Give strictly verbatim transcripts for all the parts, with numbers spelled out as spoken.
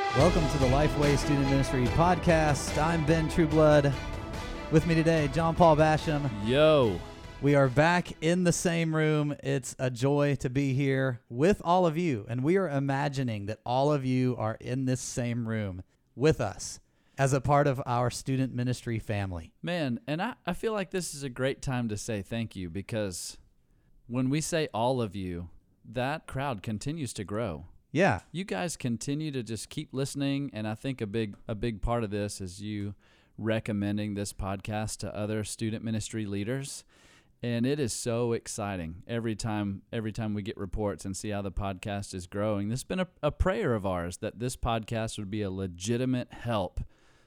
Welcome to the Lifeway Student Ministry Podcast. I'm Ben Trueblood. With me today, John Paul Basham. Yo. We are back in the same room. It's a joy to be here with all of you, and we are imagining that all of you are in this same room with us as a part of our student ministry family. Man, and I, I feel like this is a great time to say thank you, because when we say all of you, that crowd continues to grow. Yeah. You guys continue to just keep listening, and I think a big a big part of this is you recommending this podcast to other student ministry leaders. And it is so exciting every time every time we get reports and see how the podcast is growing. This has been a, a prayer of ours that this podcast would be a legitimate help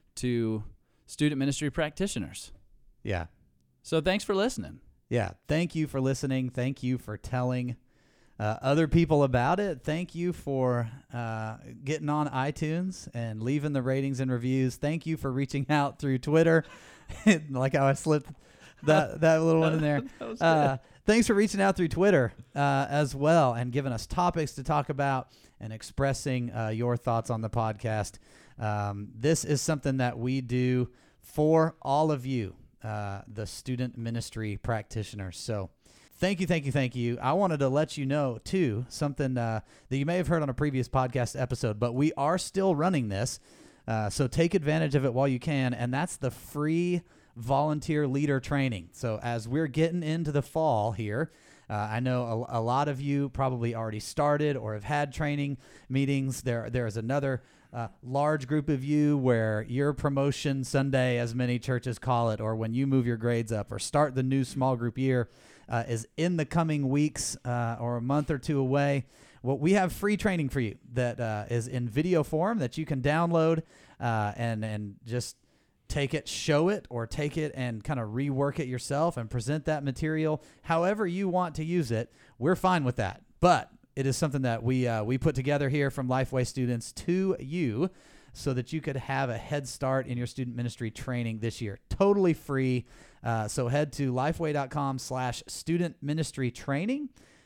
to student ministry practitioners. Yeah. So thanks for listening. Yeah. Thank you for listening. Thank you for telling uh, other people about it. Thank you for uh, getting on iTunes and leaving the ratings and reviews. Thank you for reaching out through Twitter, like how I slipped that that little one in there. Uh, thanks for reaching out through Twitter uh, as well and giving us topics to talk about and expressing uh, your thoughts on the podcast. Um, this is something that we do for all of you, uh, the student ministry practitioners. So thank you, thank you, thank you. I wanted to let you know, too, something uh, that you may have heard on a previous podcast episode, but we are still running this. Uh, so take advantage of it while you can, and that's the free volunteer leader training. So as we're getting into the fall here, uh, I know a, a lot of you probably already started or have had training meetings. There, there is another uh, large group of you where your promotion Sunday, as many churches call it, or when you move your grades up or start the new small group year, uh, is in the coming weeks uh, or a month or two away. Well, we have free training for you that uh, is in video form that you can download uh, and and just take it, show it, or take it and kind of rework it yourself and present that material however you want to use it. We're fine with that. But it is something that we uh, we put together here from Lifeway students to you so that you could have a head start in your student ministry training this year. Totally free. Uh, so head to lifeway.com slash student ministry training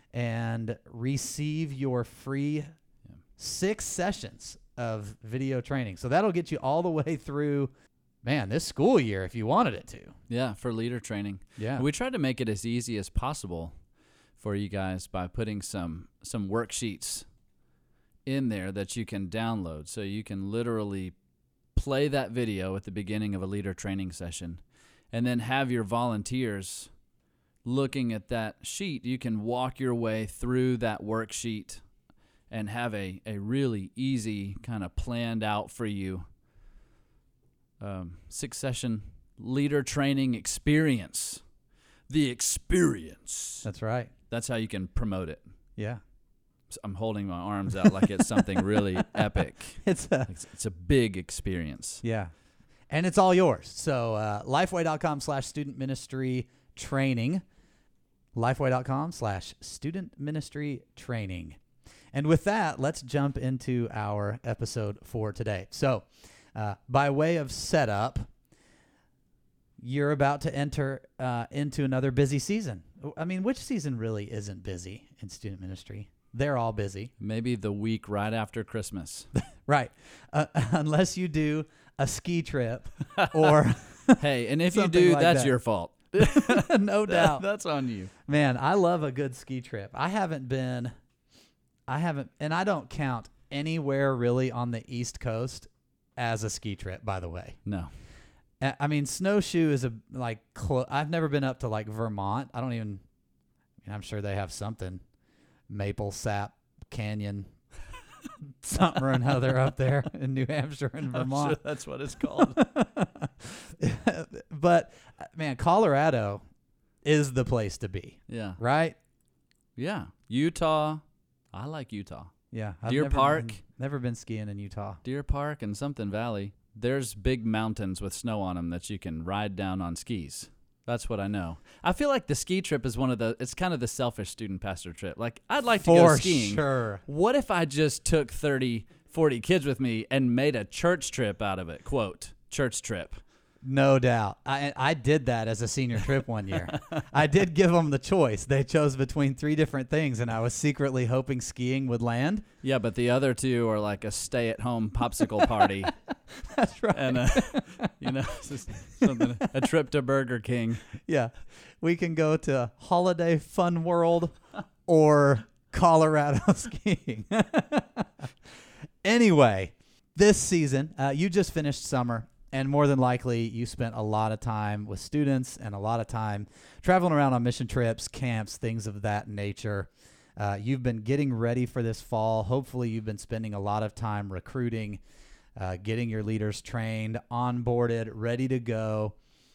and receive your free six sessions of video training. So that'll get you all the way through, man, this school year if you wanted it to. Yeah, for leader training. Yeah. We tried to make it as easy as possible for you guys by putting some some worksheets in there that you can download. So you can literally play that video at the beginning of a leader training session and then have your volunteers looking at that sheet. You can walk your way through that worksheet and have a, a really easy kind of planned out for you Um, six-session leader training experience. The experience. That's right. That's how you can promote it. Yeah. So I'm holding my arms out like it's something really epic. It's a, It's, it's a big experience. yeah. And it's all yours. So uh, lifeway.com slash student ministry training. Lifeway.com slash student ministry training. And with that, let's jump into our episode for today. So Uh, by way of setup, you're about to enter uh, into another busy season. I mean, which season really isn't busy in student ministry? They're all busy. Maybe the week right after Christmas. Right. Uh, unless you do a ski trip or Hey, and if you something do, like that's that. your fault. No doubt. That's on you. Man, I love a good ski trip. I haven't been, I haven't, and I don't count anywhere really on the East Coast as a ski trip, by the way. No. I mean, snowshoe is a like. Clo- I've never been up to like Vermont. I don't even. I mean, I'm sure they have something, Maple Sap Canyon, something or another up there in New Hampshire and I'm Vermont. sure that's what it's called. But man, Colorado is the place to be, Yeah. right? Yeah. Utah. I like Utah. Yeah. I've Deer never Park. been- never been skiing in Utah. Deer Park and something Valley. There's big mountains with snow on them that you can ride down on skis. That's what I know. I feel like the ski trip is one of the, it's kind of the selfish student pastor trip. Like, I'd like to go For skiing. sure. What if I just took thirty, forty kids with me and made a church trip out of it? Quote, church trip. No doubt. I I did that as a senior trip one year. I did give them the choice. They chose between three different things, and I was secretly hoping skiing would land. Yeah, but the other two are like a stay-at-home popsicle party. That's right. And, uh, you know, just something, a trip to Burger King. Yeah. We can go to Holiday Fun World or Colorado skiing. Anyway, this season, uh, you just finished summer, and more than likely you spent a lot of time with students and a lot of time traveling around on mission trips, camps, things of that nature. Uh, you've been getting ready for this fall. Hopefully you've been spending a lot of time recruiting, uh, getting your leaders trained, onboarded, ready to go.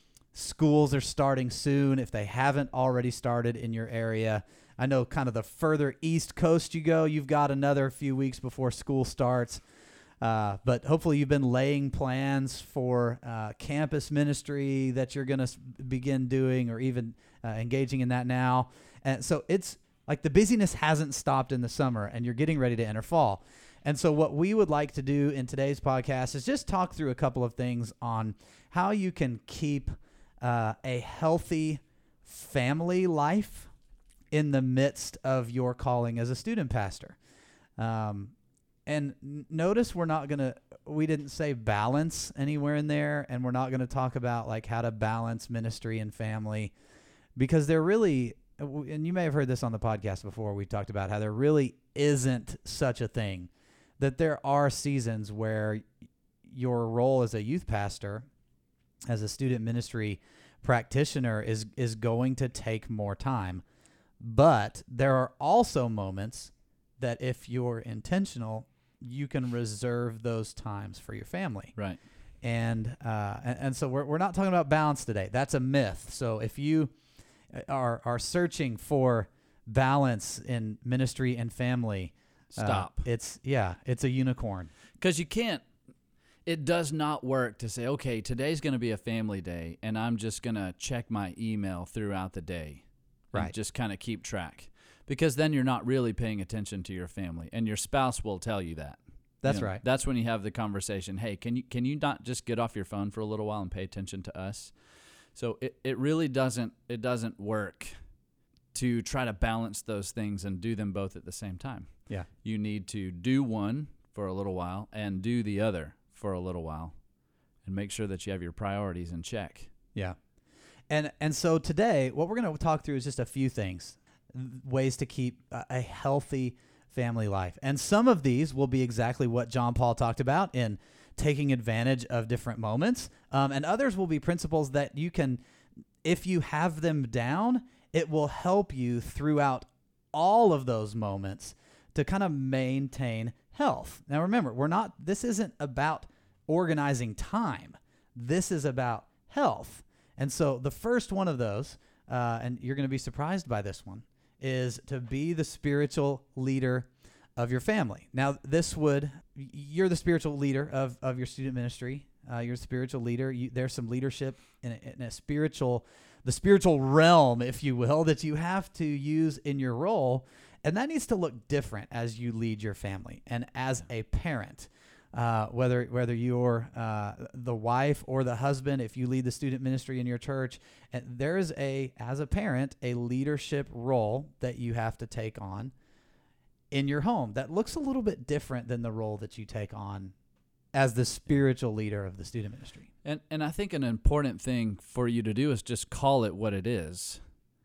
Schools are starting soon if they haven't already started in your area. I know kind of the further east coast you go, you've got another few weeks before school starts. Uh, but hopefully you've been laying plans for uh, campus ministry that you're going to s- begin doing, or even uh, engaging in that now. And so it's like the busyness hasn't stopped in the summer, and you're getting ready to enter fall. And so what we would like to do in today's podcast is just talk through a couple of things on how you can keep uh, a healthy family life in the midst of your calling as a student pastor. Um, and n- notice we're not going to, we didn't say balance anywhere in there, and we're not going to talk about like how to balance ministry and family, because there really, and you may have heard this on the podcast before, we talked about how there really isn't such a thing, that there are seasons where your role as a youth pastor, as a student ministry practitioner, is is going to take more time. But there are also moments that if you're intentional, you can reserve those times for your family. Right. And uh, and, and so we're we're not talking about balance today. That's a myth. So if you are are searching for balance in ministry and family, Stop. Uh, it's yeah, it's a unicorn. Because you can't, it does not work to say, okay, today's going to be a family day, and I'm just going to check my email throughout the day. And Right. just kind of keep track. Because then you're not really paying attention to your family, and your spouse will tell you that. That's You know, right. That's when you have the conversation, hey, can you can you not just get off your phone for a little while and pay attention to us? So it, it really doesn't it doesn't work to try to balance those things and do them both at the same time. Yeah. You need to do one for a little while and do the other for a little while, and make sure that you have your priorities in check. Yeah. And and so today, what we're going to talk through is just a few things, ways to keep a, a healthy family life. And some of these will be exactly what John Paul talked about in taking advantage of different moments. Um, and others will be principles that you can, if you have them down, it will help you throughout all of those moments to kind of maintain health. Now, remember, we're not, this isn't about organizing time. This is about health. And so the first one of those, uh, and you're going to be surprised by this one, is to be the spiritual leader of your family. Now, this would, you're the spiritual leader of, of your student ministry. Uh, you're a spiritual leader. You, there's some leadership in a, in a spiritual, the spiritual realm, if you will, that you have to use in your role. And that needs to look different as you lead your family and as a parent. Uh, whether whether you're uh, the wife or the husband, if you lead the student ministry in your church, and there is a, as a parent, a leadership role that you have to take on in your home that looks a little bit different than the role that you take on as the spiritual leader of the student ministry. And and I think an important thing for you to do is just call it what it is.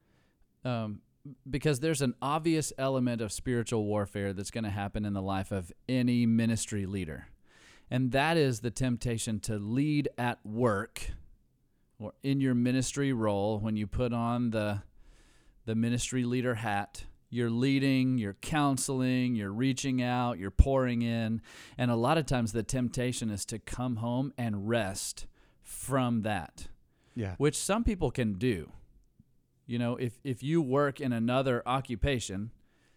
Um, because there's an obvious element of spiritual warfare that's going to happen in the life of any ministry leader. And that is the temptation to lead at work or in your ministry role. When you put on the the ministry leader hat, you're leading, you're counseling, you're reaching out, you're pouring in. And a lot of times the temptation is to come home and rest from that, Yeah. which some people can do. You know, if, if you work in another occupation,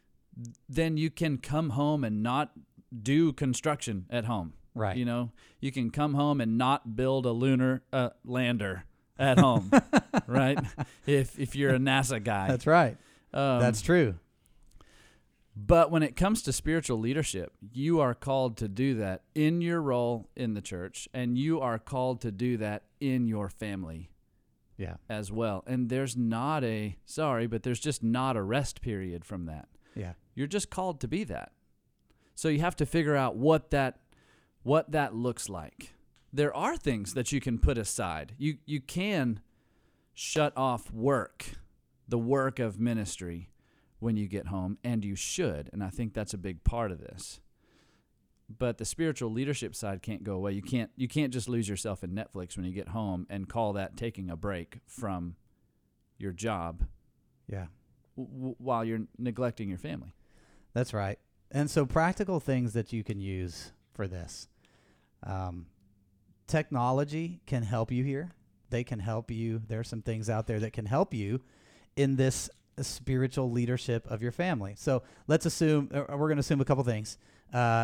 then you can come home and not do construction at home. Right. You know, you can come home and not build a lunar uh, lander at home, right? If if you're a NASA guy. That's right. Um, That's true. But when it comes to spiritual leadership, you are called to do that in your role in the church, and you are called to do that in your family Yeah. as well. And there's not a, sorry, but there's just not a rest period from that. Yeah. You're just called to be that. So you have to figure out what that what that looks like. There are things that you can put aside. You you can shut off work, the work of ministry, when you get home, and you should. And I think that's a big part of this. But the spiritual leadership side can't go away. You can't you can't just lose yourself in Netflix when you get home and call that taking a break from your job Yeah. w- while you're neglecting your family. That's right. And so practical things that you can use for this. Um, technology can help you here. They can help you. There are some things out there that can help you in this spiritual leadership of your family. So let's assume, uh, we're going to assume a couple things. Uh,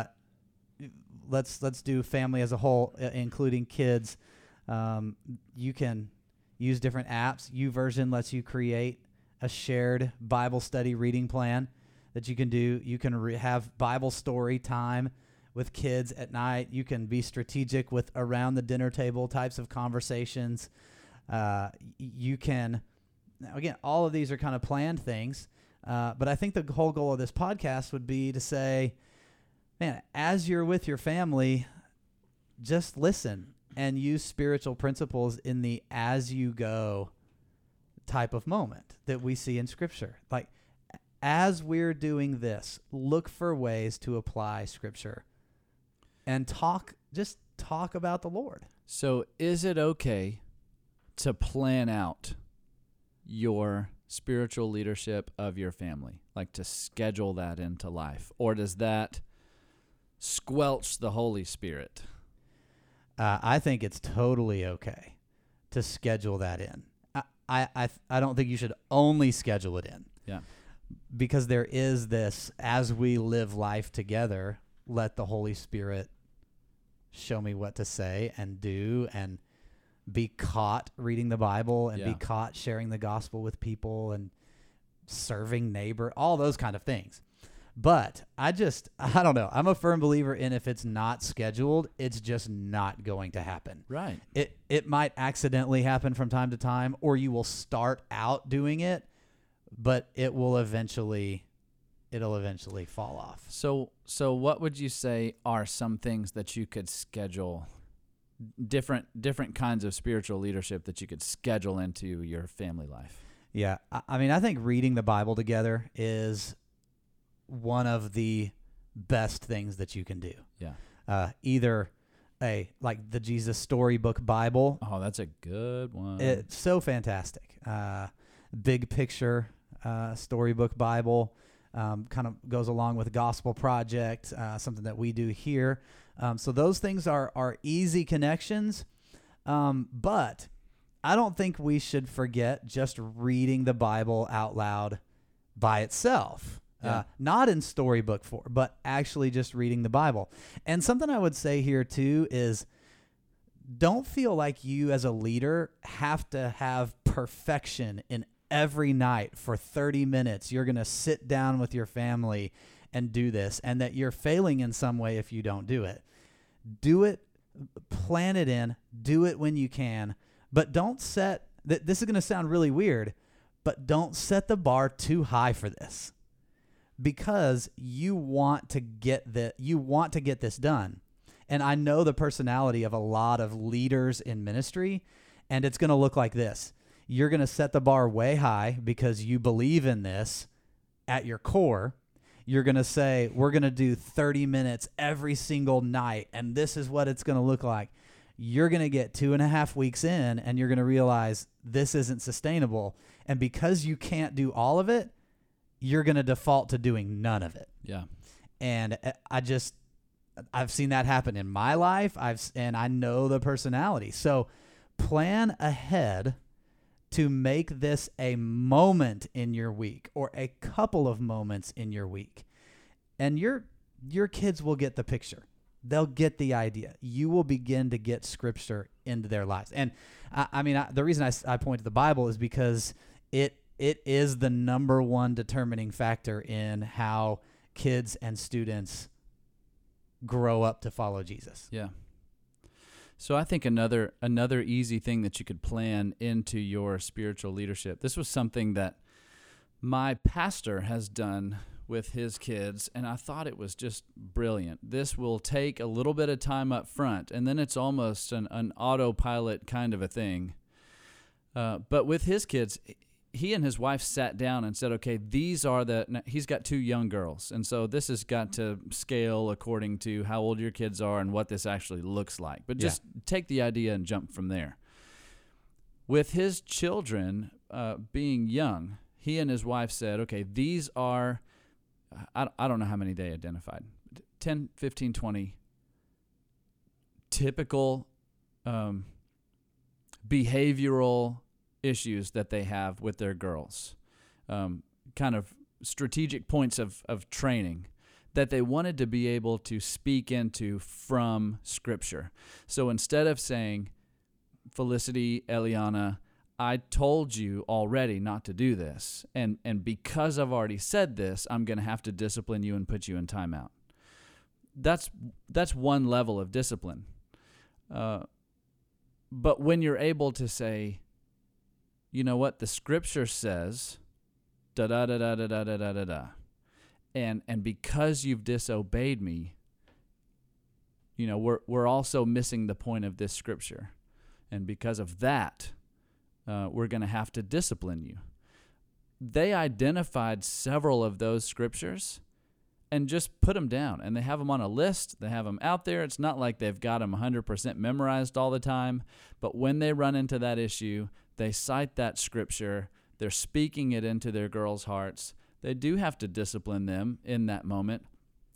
let's let's do family as a whole, uh, including kids. Um, you can use different apps. YouVersion lets you create a shared Bible study reading plan that you can do. You can re- have Bible story time with kids at night. You can be strategic with around the dinner table types of conversations. Uh, y- you can, now again, all of these are kind of planned things. Uh, but I think the whole goal of this podcast would be to say, man, as you're with your family, just listen and use spiritual principles in the as you go type of moment that we see in Scripture. Like, as we're doing this, look for ways to apply Scripture and talk, just talk about the Lord. So is it okay to plan out your spiritual leadership of your family, like to schedule that into life? Or does that squelch the Holy Spirit? Uh, I think it's totally okay to schedule that in. I, I, I, I don't think you should only schedule it in. Yeah. Because there is this, as we live life together, let the Holy Spirit show me what to say and do, and be caught reading the Bible, and Yeah. be caught sharing the gospel with people and serving neighbor, all those kind of things. But I just, I don't know. I'm a firm believer in if it's not scheduled, it's just not going to happen. Right. It it might accidentally happen from time to time, or you will start out doing it, but it will eventually, it'll eventually fall off. So so what would you say are some things that you could schedule, different different kinds of spiritual leadership that you could schedule into your family life? Yeah, I, I mean, I think reading the Bible together is one of the best things that you can do. Yeah. Uh, either a like the Jesus Storybook Bible. Oh, that's a good one. It's so fantastic. Uh, big picture uh, storybook Bible um, kind of goes along with Gospel Project, uh, something that we do here. Um, so those things are are easy connections. Um, but I don't think we should forget just reading the Bible out loud by itself. Yeah. Uh, not in storybook form, but actually just reading the Bible. And something I would say here too is, don't feel like you as a leader have to have perfection in every night for thirty minutes. You're going to sit down with your family and do this, and that you're failing in some way if you don't do it. Do it, plan it in, do it when you can, but don't set, th- this is going to sound really weird, but don't set the bar too high for this, because you want to get the, you want to get this done. And I know the personality of a lot of leaders in ministry, and it's going to look like this. You're going to set the bar way high because you believe in this at your core. You're going to say, we're going to do thirty minutes every single night, and this is what it's going to look like. You're going to get two and a half weeks in, and you're going to realize this isn't sustainable. And because you can't do all of it, you're going to default to doing none of it. Yeah. And I just, I've seen that happen in my life. I've, and I know the personality. So plan ahead to make this a moment in your week, or a couple of moments in your week. And your, your kids will get the picture. They'll get the idea. You will begin to get Scripture into their lives. And I, I mean, I, the reason I, I point to the Bible is because it, it is the number one determining factor in how kids and students grow up to follow Jesus. Yeah. So I think another another easy thing that you could plan into your spiritual leadership. This was something that my pastor has done with his kids, and I thought it was just brilliant. This will take a little bit of time up front, and then it's almost an, an autopilot kind of a thing. Uh, but with his kids, he and his wife sat down and said, okay, these are the, he's got two young girls. And so this has got to scale according to how old your kids are and what this actually looks like. But just yeah. take the idea and jump from there. With his children uh, being young, he and his wife said, okay, these are, I, I don't know how many they identified, ten, fifteen, twenty typical um, behavioral issues that they have with their girls, um, kind of strategic points of, of training that they wanted to be able to speak into from Scripture. So instead of saying, Felicity, Eliana, I told you already not to do this, and, and because I've already said this, I'm going to have to discipline you and put you in timeout. That's, that's one level of discipline. Uh, but when you're able to say, you know what, the Scripture says, da da da da da da da da da da, and and because you've disobeyed me, you know, we're we're also missing the point of this Scripture, and because of that, uh, we're going to have to discipline you. They identified several of those Scriptures, and just put them down, and they have them on a list. They have them out there. It's not like they've got them one hundred percent memorized all the time, but when they run into that issue, they cite that Scripture. They're speaking it into their girls' hearts. They do have to discipline them in that moment,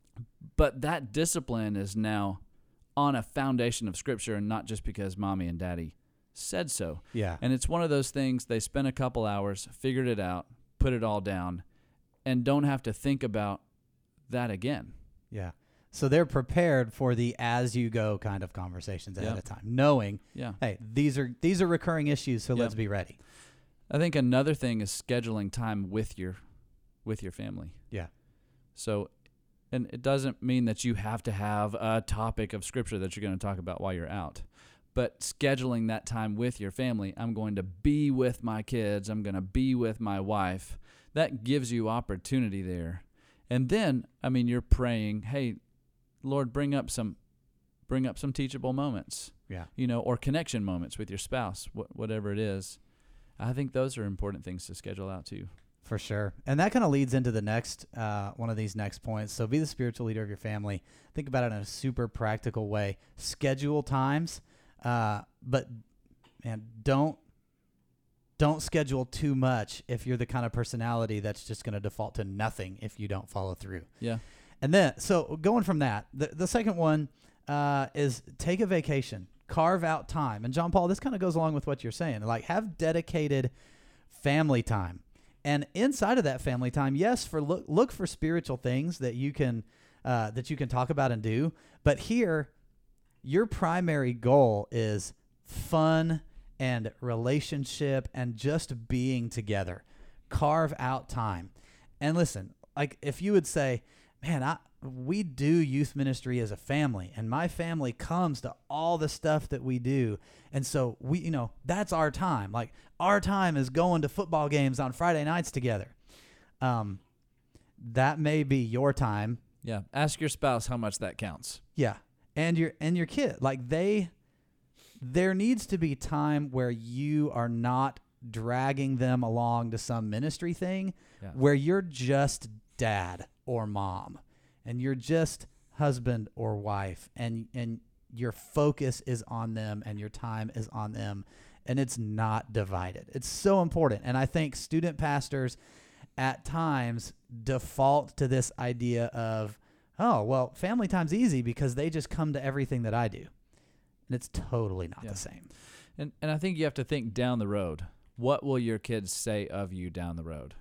but that discipline is now on a foundation of Scripture and not just because mommy and daddy said so. Yeah. And it's one of those things, they spent a couple hours, figured it out, put it all down, and don't have to think about that again. Yeah. So they're prepared for the as-you-go kind of conversations ahead yeah. of time, knowing, yeah. hey, these are these are recurring issues, so yeah. let's be ready. I think another thing is scheduling time with your with your family. Yeah. So, and it doesn't mean that you have to have a topic of Scripture that you're going to talk about while you're out, but scheduling that time with your family. I'm going to be with my kids. I'm going to be with my wife. That gives you opportunity there. And then, I mean, you're praying, hey, Lord, bring up some, bring up some teachable moments, yeah, you know, or connection moments with your spouse, wh- whatever it is. I think those are important things to schedule out too. For sure. And that kind of leads into the next, uh, one of these next points. So be the spiritual leader of your family. Think about it in a super practical way. Schedule times, uh, but man, don't, don't schedule too much if you're the kind of personality that's just going to default to nothing if you don't follow through. Yeah. And then, so going from that, the, the second one uh, is take a vacation, carve out time. And John Paul, this kind of goes along with what you're saying. Like, have dedicated family time. And inside of that family time, yes, for look look for spiritual things that you can uh, that you can talk about and do. But here, your primary goal is fun and relationship and just being together. Carve out time. And listen, like if you would say, man, I, we do youth ministry as a family, and my family comes to all the stuff that we do. And so we, you know, that's our time. Like our time is going to football games on Friday nights together. Um, that may be your time. Yeah. Ask your spouse how much that counts. Yeah. And your, and your kid, like they, there needs to be time where you are not dragging them along to some ministry thing yeah. where you're just dad or mom and you're just husband or wife and and your focus is on them and your time is on them and it's not divided. It's so important. And I think student pastors at times default to this idea of, oh, well, family time's easy because they just come to everything that I do. And it's totally not yeah. the same. And and I think you have to think down the road. What will your kids say of you down the road?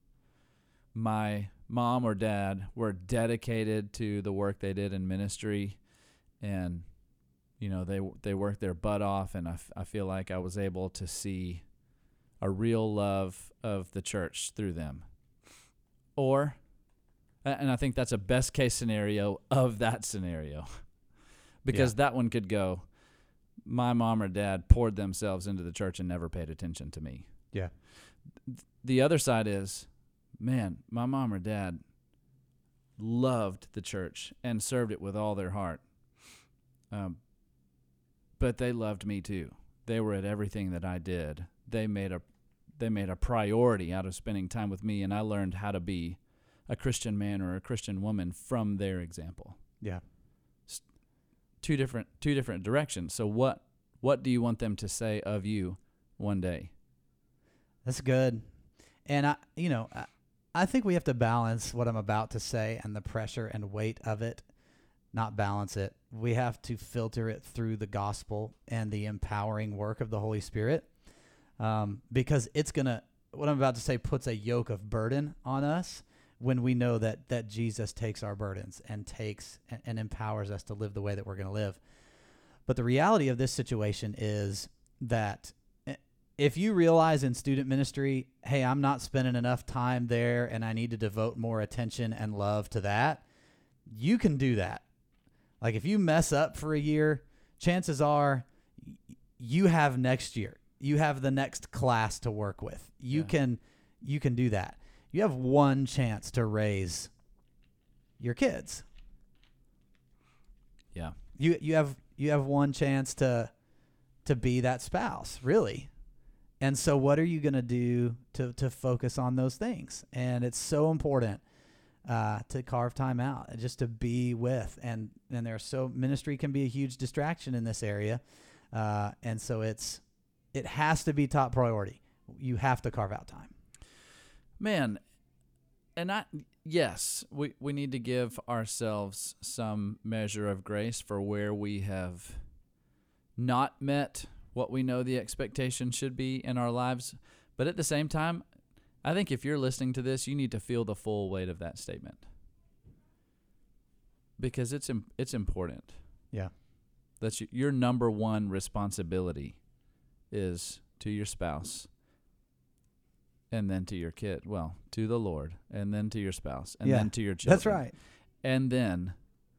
My mom or dad were dedicated to the work they did in ministry, and you know they they worked their butt off, and I, f- I feel like I was able to see a real love of the church through them. Or A- And I think that's a best case scenario of that scenario. Because Yeah. that one could go, my mom or dad poured themselves into the church and never paid attention to me. Yeah. The other side is, man, my mom or dad loved the church and served it with all their heart. Um, but they loved me too. They were at everything that I did. They made a they made a priority out of spending time with me, and I learned how to be a Christian man or a Christian woman from their example. Yeah. S- Two different two different directions. So what what do you want them to say of you one day? That's good. And I, you know, I, I think we have to balance what I'm about to say and the pressure and weight of it, not balance it. We have to filter it through the gospel and the empowering work of the Holy Spirit, um, because it's going to, what I'm about to say puts a yoke of burden on us when we know that that Jesus takes our burdens and takes and, and empowers us to live the way that we're going to live. But the reality of this situation is that if you realize in student ministry, hey, I'm not spending enough time there and I need to devote more attention and love to that, you can do that. Like if you mess up for a year, chances are you have next year. You have the next class to work with. You Yeah. can you can do that. You have one chance to raise your kids. Yeah. You you have you have one chance to to be that spouse, really. And so what are you going to do to to focus on those things? And it's so important uh, to carve time out, just to be with. And and there's so ministry can be a huge distraction in this area. Uh, and so it's it has to be top priority. You have to carve out time. Man, and I yes, we, we need to give ourselves some measure of grace for where we have not met what we know the expectation should be in our lives. But at the same time, I think if you're listening to this, you need to feel the full weight of that statement. Because it's im- it's important. Yeah. That's y- your number one responsibility is to your spouse. And then to your kid, well, to the Lord, and then to your spouse, and Yeah, then to your children. That's right. And then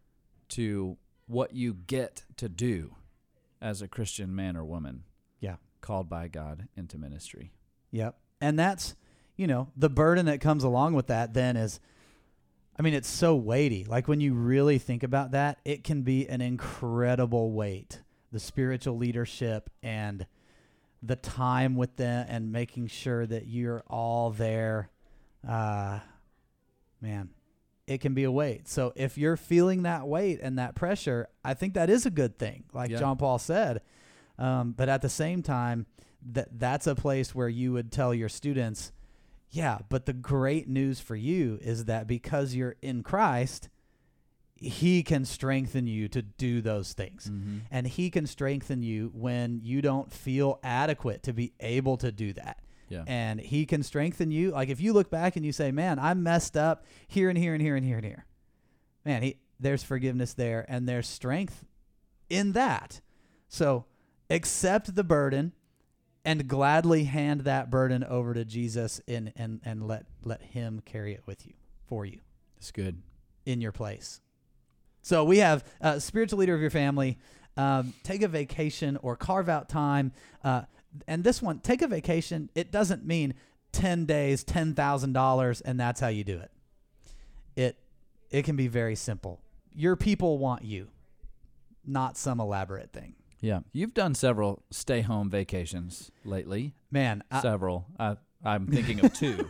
to what you get to do as a Christian man or woman. Yeah. Called by God into ministry. Yep. And that's, you know, the burden that comes along with that then is, I mean, it's so weighty. Like when you really think about that, it can be an incredible weight. The spiritual leadership and the time with them and making sure that you're all there, uh, man, it can be a weight. So if you're feeling that weight and that pressure, I think that is a good thing, like Yeah. John Paul said. Um, but at the same time, that that's a place where you would tell your students, yeah, but the great news for you is that because you're in Christ, he can strengthen you to do those things. Mm-hmm. And he can strengthen you when you don't feel adequate to be able to do that. Yeah. And he can strengthen you. Like if you look back and you say, man, I messed up here and here and here and here and here. Man, he, there's forgiveness there and there's strength in that. So accept the burden and gladly hand that burden over to Jesus in, and, and let, let him carry it with you, for you, It's good. in your place. So we have a spiritual leader of your family. Um, take a vacation or carve out time. Uh, and this one, take a vacation. It doesn't mean ten days, ten thousand dollars, and that's how you do it. It it can be very simple. Your people want you, not some elaborate thing. Yeah. You've done several stay-home vacations lately. Man, I, Several. I, I'm thinking of two.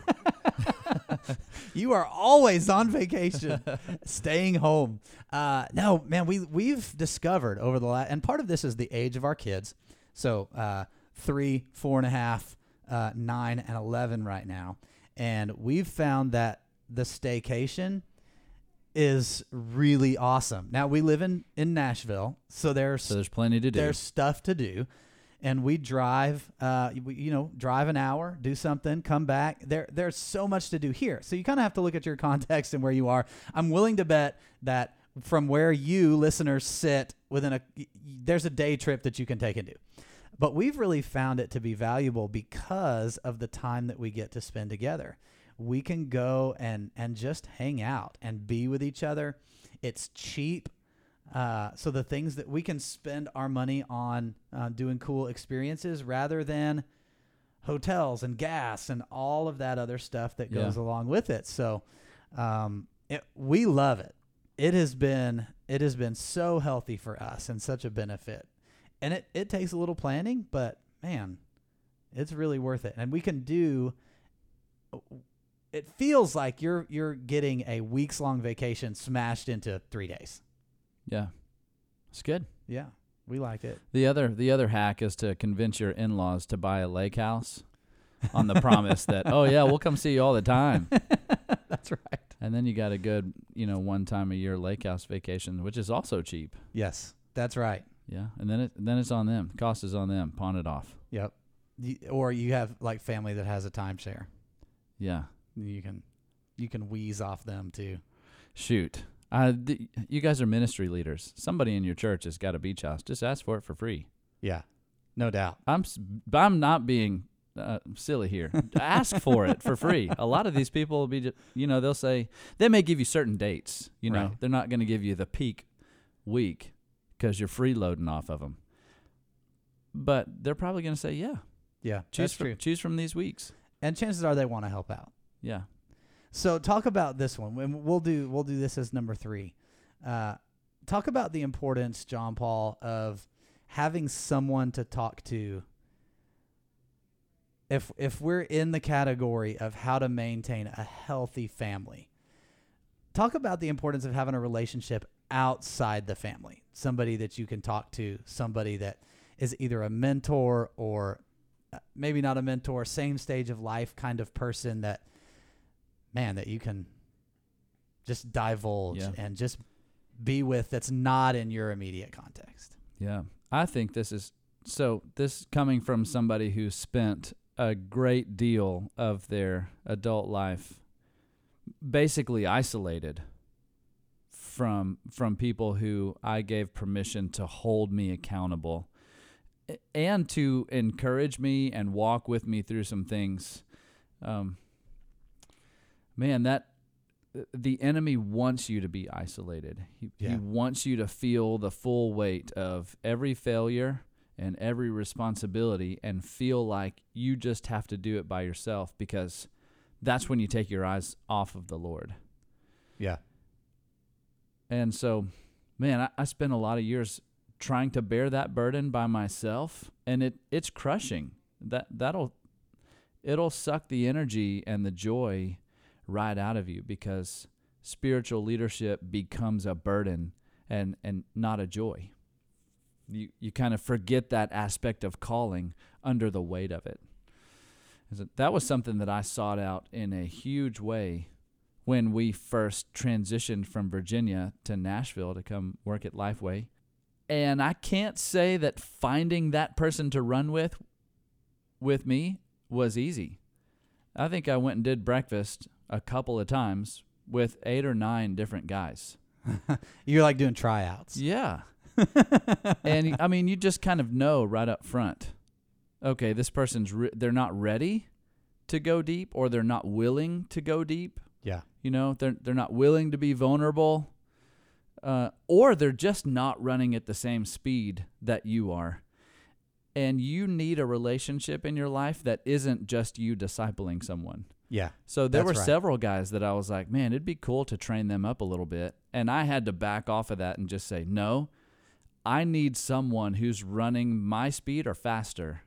you are always on vacation, staying home. Uh, no, man, we we've discovered over the last, and part of this is the age of our kids. So uh, three, four and a half, uh, nine, and eleven right now, and we've found that the staycation is really awesome. Now we live in in Nashville, so there's So there's plenty to do. there's stuff to do. And we drive, uh, we, you know, drive an hour, do something, come back. There, there's so much to do here. So you kind of have to look at your context and where you are. I'm willing to bet that from where you listeners sit within a, there's a day trip that you can take and do. But we've really found it to be valuable because of the time that we get to spend together. we can go and, and just hang out and be with each other. It's cheap. Uh, so the things that we can spend our money on uh, doing cool experiences rather than hotels and gas and all of that other stuff that goes Yeah. along with it. So um, it, we love it. It has been it has been so healthy for us and such a benefit. And it, it takes a little planning, but man, it's really worth it. And we can do it feels like you're you're getting a weeks long vacation smashed into three days. Yeah. It's good. Yeah. We like it. The other the other hack is to convince your in-laws to buy a lake house on the promise that, oh yeah, we'll come see you all the time. That's right. And then you got a good, you know, one time a year lake house vacation, which is also cheap. Yes, that's right. Yeah. And then it then it's on them. Cost is on them. Pawn it off. Yep. You, or you have like family that has a timeshare. Yeah. You can you can wheeze off them too. Shoot. Uh, th- you guys are ministry leaders. Somebody in your church has got a beach house. Just ask for it for free. Yeah, no doubt. I'm s- I'm not being uh, silly here. Ask for it for free. A lot of these people will be, ju- you know, they'll say, they may give you certain dates. You know, Right. they're not going to give you the peak week because you're freeloading off of them. But they're probably going to say, yeah, Yeah, choose that's from, true. choose from these weeks. And chances are they want to help out. Yeah. So talk about this one. And We'll do we'll do this as number three. Uh, talk about the importance, John Paul, of having someone to talk to. If if we're in the category of how to maintain a healthy family, talk about the importance of having a relationship outside the family. Somebody that you can talk to, somebody that is either a mentor or uh, maybe not a mentor, same stage of life kind of person that, man, that you can just divulge Yeah. and just be with that's not in your immediate context. Yeah. I think this is so this coming from somebody who spent a great deal of their adult life basically isolated from from people who I gave permission to hold me accountable a- and to encourage me and walk with me through some things. Um, man, that the enemy wants you to be isolated. He, Yeah. he wants you to feel the full weight of every failure and every responsibility and feel like you just have to do it by yourself, because that's when you take your eyes off of the Lord. Yeah. And so, man, I, I spent a lot of years trying to bear that burden by myself, and it it's crushing. That that'll it'll suck the energy and the joy right out of you, because spiritual leadership becomes a burden and and not a joy. You you kind of forget that aspect of calling under the weight of it. That was something that I sought out in a huge way when we first transitioned from Virginia to Nashville to come work at Lifeway. And I can't say that finding that person to run with with me was easy. I think I went and did breakfast a couple of times with eight or nine different guys. You're like doing tryouts. Yeah. And I mean, you just kind of know right up front, okay, this person's, re- they're not ready to go deep, or they're not willing to go deep. Yeah. You know, they're, they're not willing to be vulnerable, uh, or they're just not running at the same speed that you are. And you need a relationship in your life that isn't just you discipling someone. Yeah. So there That's were right. several guys that I was like, man, it'd be cool to train them up a little bit. And I had to back off of that and just say, no, I need someone who's running my speed or faster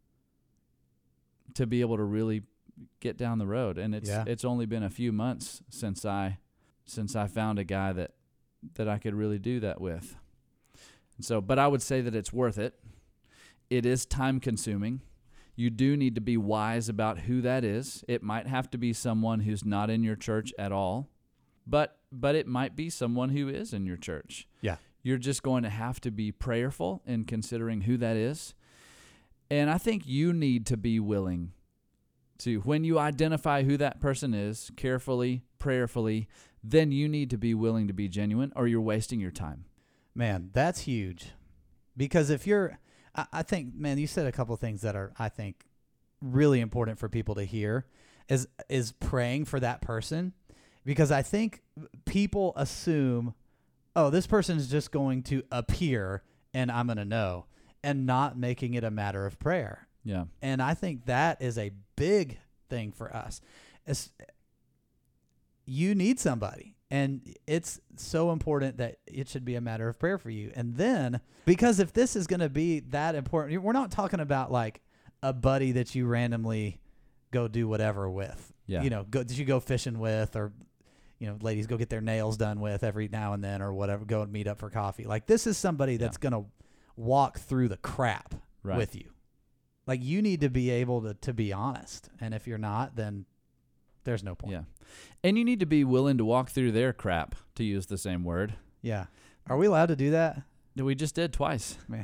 to be able to really get down the road. And it's Yeah. it's only been a few months since I since I found a guy that that I could really do that with. And so, but I would say that it's worth it. It is time consuming. You do need to be wise about who that is. It might have to be someone who's not in your church at all, but but it might be someone who is in your church. Yeah. You're just going to have to be prayerful in considering who that is. And I think you need to be willing to, when you identify who that person is, carefully, prayerfully, then you need to be willing to be genuine, or you're wasting your time. Man, that's huge. Because if you're, I, I think, man, you said a couple of things that are, I think, really important for people to hear. is is praying for that person, because I think people assume, oh, this person is just going to appear and I'm going to know, and not making it a matter of prayer. Yeah. And I think that is a big thing for us. It's, you need somebody, and it's so important that it should be a matter of prayer for you. And then, because if this is going to be that important, we're not talking about like a buddy that you randomly go do whatever with. Yeah. You know, go, did you go fishing with, or, you know, ladies go get their nails done with every now and then, or whatever, go and meet up for coffee. Like, this is somebody that's Yeah. going to walk through the crap Right. with you. Like, you need to be able to, to be honest. And if you're not, then there's no point. Yeah. And you need to be willing to walk through their crap, to use the same word. Yeah. Are we allowed to do that? We just did twice. Man.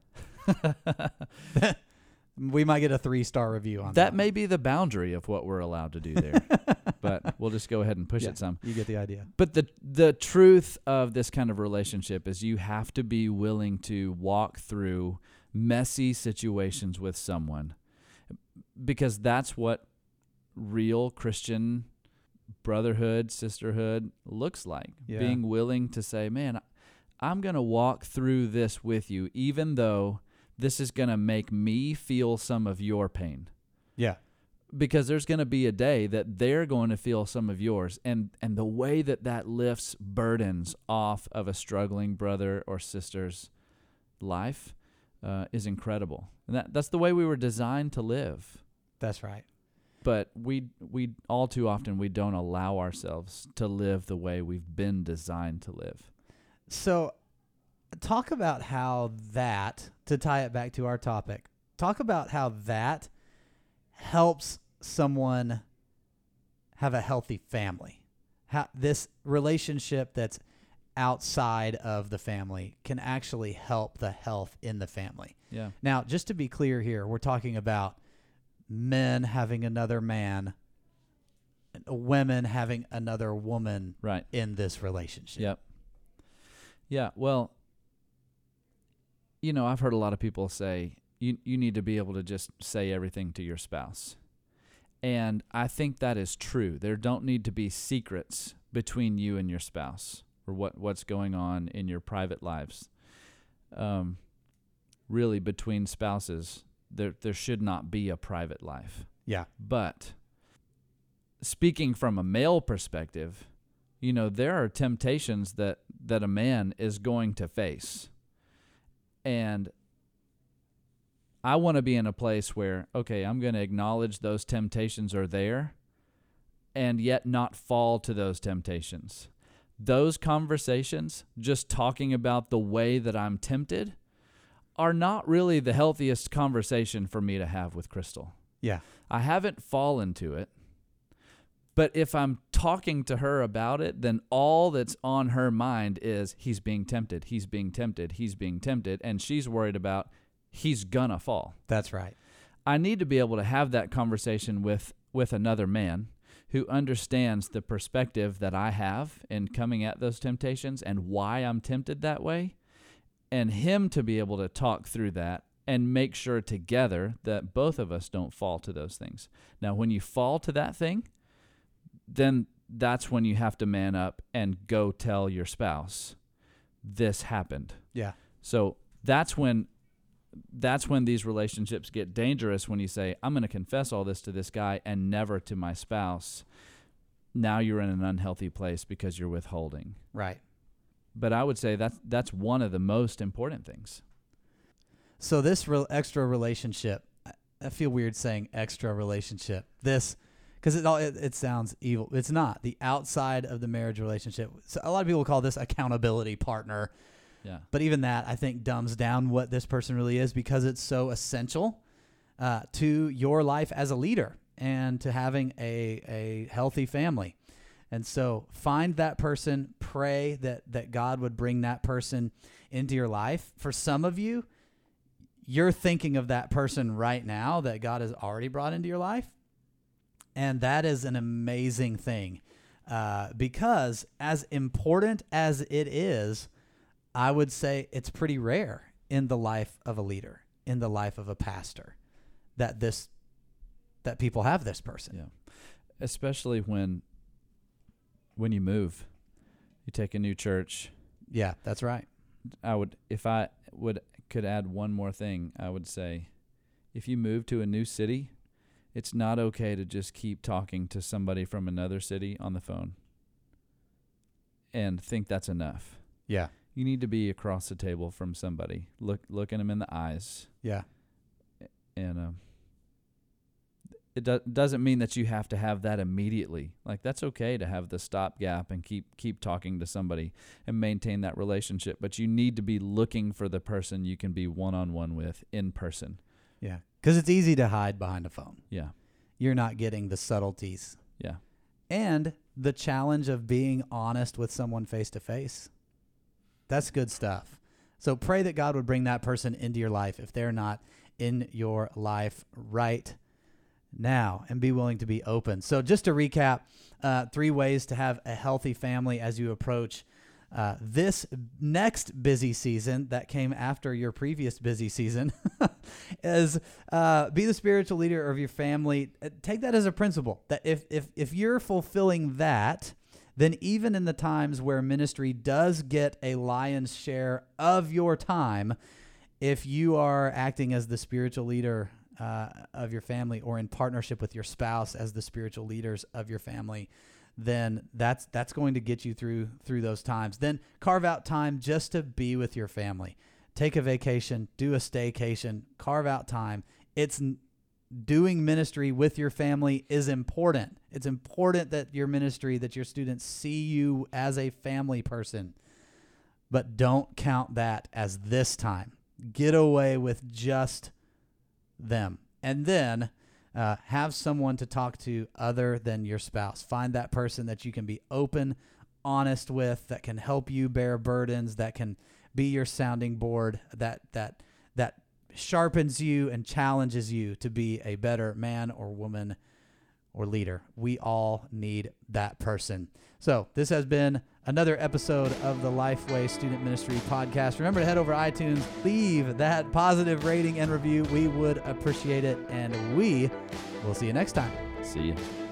We might get a three-star review on that. That may be the boundary of what we're allowed to do there. But we'll just go ahead and push Yeah, it some. You get the idea. But the the truth of this kind of relationship is you have to be willing to walk through messy situations with someone, because that's what real Christian brotherhood, sisterhood looks like. Yeah. Being willing to say, man, I'm going to walk through this with you, even though this is going to make me feel some of your pain. Yeah. Because there's going to be a day that they're going to feel some of yours. And and the way that that lifts burdens off of a struggling brother or sister's life uh, is incredible. And that, that's the way we were designed to live. That's right. But we we all too often, we don't allow ourselves to live the way we've been designed to live. So talk about how that, to tie it back to our topic, talk about how that helps someone have a healthy family. How this relationship that's outside of the family can actually help the health in the family. Yeah. Now, just to be clear here, we're talking about men having another man, women having another woman Right. in this relationship. Yep. Yeah, well, you know, I've heard a lot of people say, you you need to be able to just say everything to your spouse. And I think that is true. There don't need to be secrets between you and your spouse, or what, what's going on in your private lives. Um, really, between spouses, there there should not be a private life. Yeah. But speaking from a male perspective, you know, there are temptations that, that a man is going to face. And I want to be in a place where, okay, I'm going to acknowledge those temptations are there and yet not fall to those temptations. Those conversations, just talking about the way that I'm tempted, are not really the healthiest conversation for me to have with Crystal. Yeah. I haven't fallen to it. But if I'm talking to her about it, then all that's on her mind is he's being tempted, he's being tempted, he's being tempted, and she's worried about he's gonna fall. That's right. I need to be able to have that conversation with, with another man who understands the perspective that I have in coming at those temptations and why I'm tempted that way, and him to be able to talk through that and make sure together that both of us don't fall to those things. Now, when you fall to that thing, then that's when you have to man up and go tell your spouse, this happened. Yeah. So that's when that's when these relationships get dangerous, when you say, I'm going to confess all this to this guy and never to my spouse. Now you're in an unhealthy place because you're withholding. Right. But I would say that's, that's one of the most important things. So this real extra relationship, I feel weird saying extra relationship. This, because it all it, it sounds evil. It's not. The outside of the marriage relationship. So a lot of people call this accountability partner. Yeah. But even that, I think, dumbs down what this person really is, because it's so essential uh, to your life as a leader and to having a a healthy family. And so find that person, pray that that God would bring that person into your life. For some of you, you're thinking of that person right now that God has already brought into your life. And that is an amazing thing, uh, because as important as it is, I would say it's pretty rare in the life of a leader, in the life of a pastor, that this that people have this person. Yeah. especially when when you move, you take a new church. Yeah, that's right. I would, if I would could add one more thing, I would say, if you move to a new city, it's not okay to just keep talking to somebody from another city on the phone and think that's enough. Yeah. You need to be across the table from somebody, look looking them in the eyes. Yeah. And um, it do- doesn't mean that you have to have that immediately. Like, that's okay to have the stopgap and keep keep talking to somebody and maintain that relationship. But you need to be looking for the person you can be one-on-one with in person. Yeah. Because it's easy to hide behind a phone. Yeah. You're not getting the subtleties. Yeah. And the challenge of being honest with someone face-to-face. That's good stuff. So pray that God would bring that person into your life if they're not in your life right now, and be willing to be open. So just to recap, uh, three ways to have a healthy family as you approach uh, this next busy season that came after your previous busy season is uh, be the spiritual leader of your family. Take that as a principle, that if, if, if you're fulfilling that, then even in the times where ministry does get a lion's share of your time, if you are acting as the spiritual leader uh, of your family, or in partnership with your spouse as the spiritual leaders of your family, then that's that's going to get you through through those times. Then carve out time just to be with your family. Take a vacation, do a staycation, carve out time. It's doing ministry with your family is important. It's important that your ministry, that your students see you as a family person, but don't count that as this time. Get away with just them. And then uh, have someone to talk to other than your spouse. Find that person that you can be open, honest with, that can help you bear burdens, that can be your sounding board, that that that sharpens you and challenges you to be a better man or woman or leader. We all need that person. So this has been another episode of the Lifeway Student Ministry Podcast. Remember to head over to iTunes, leave that positive rating and review. We would appreciate it, and we will see you next time. See you.